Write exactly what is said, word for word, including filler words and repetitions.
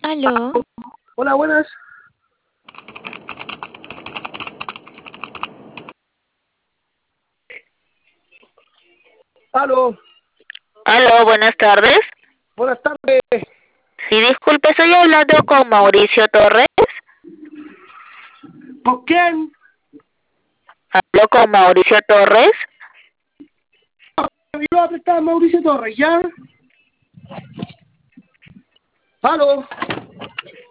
Aló, Hola, buenas. Aló, Aló, buenas tardes. buenas tardes. Sí, disculpe, estoy hablando con Mauricio Torres. ¿Con quién? Hablo con Mauricio Torres. Me iba a prestar Mauricio Torres, ¿ya? Aló.